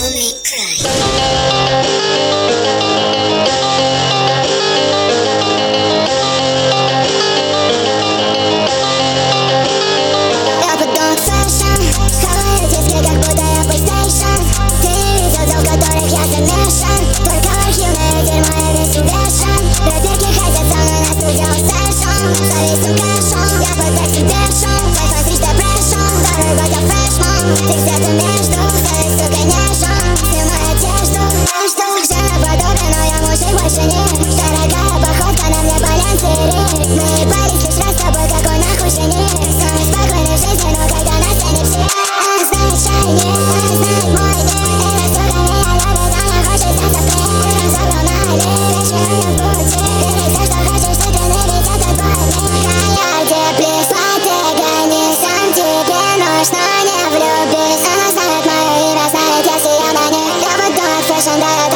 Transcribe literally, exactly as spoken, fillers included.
Безумный край. Ты где-то между, скажи, сука, нежно. Снимай одежду, что же подобно, но я мужик больше не. Дорогая походка на мне балансири. Мы ебались лишь раз с тобой, какой нахуй жених. Самый спокойный в жизни, но когда нас тянет все. Знает шайни, знает мой день. Эта сука меня любит, она хочет статься впредь. Разобрал на олень, вечером в пути. Бери все, что хочешь, ты пьяный, ведь это твой мир. Я где плесла, ты гони сам, тебе нужно не влюбись. Она знает мое имя, знает, я сиял на ней. Я буду от фэшн до